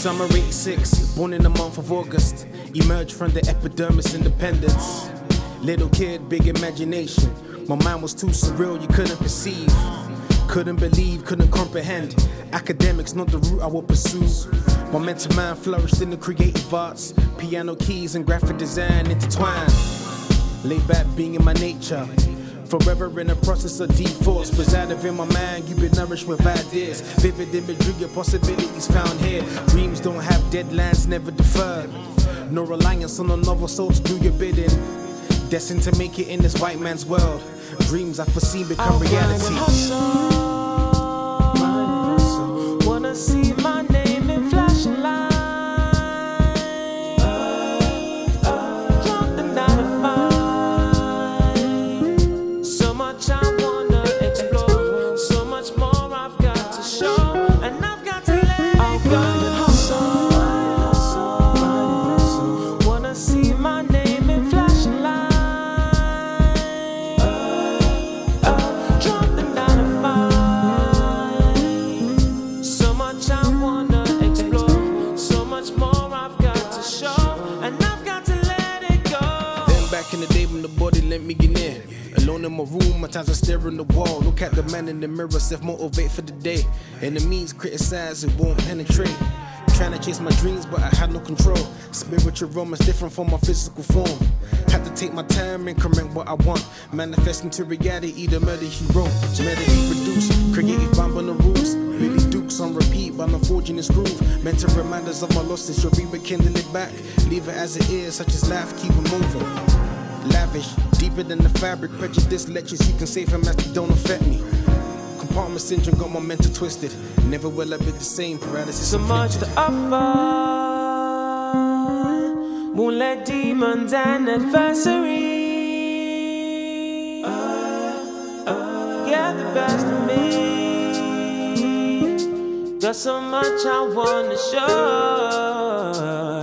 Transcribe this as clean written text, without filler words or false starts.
Summer 86, born in the month of August. Emerged from the epidermis independence. Little kid, big imagination. My mind was too surreal, you couldn't perceive. Couldn't believe, couldn't comprehend. Academics, not the route I would pursue. My mental mind flourished in the creative arts. Piano keys and graphic design intertwined. Laid back being in my nature. Forever in the process of defaults. Presiding in my mind, you've been nourished with ideas. Vivid imagery, your possibilities found here. Dreams don't have deadlines, never deferred. No reliance on another soul to do your bidding. Destined to make it in this white man's world. Dreams I foresee become reality. Wanna see my name in flashing lights. Drop the 9 to 5. So much I wanna explore. So much more I've got to show. And I've got to let it go. Wanna see my name in flashing lights. In the day when the body let me get in. Alone in my room, my times I stare in the wall. Look at the man in the mirror, self-motivate for the day. Enemies criticize, it won't penetrate. Trying to chase my dreams, but I had no control. Spiritual realm is different from my physical form. Had to take my time, increment what I want. Manifest into reality, the murder he wrote. Meditate, produce, creative bomb on the rules. Billy Dukes on repeat, but I'm forging this groove. Mental reminders of my losses, you'll rekindle it back. Leave it as it is, such as life, keep it moving. Lavish, deeper than the fabric. Prejudice lectures you can say from as they don't affect me. Compartment syndrome got my mental twisted. Never will I be the same, paralysis so much inflicted. to offer. Won't let demons and adversary get the best of me. Got so much I wanna show.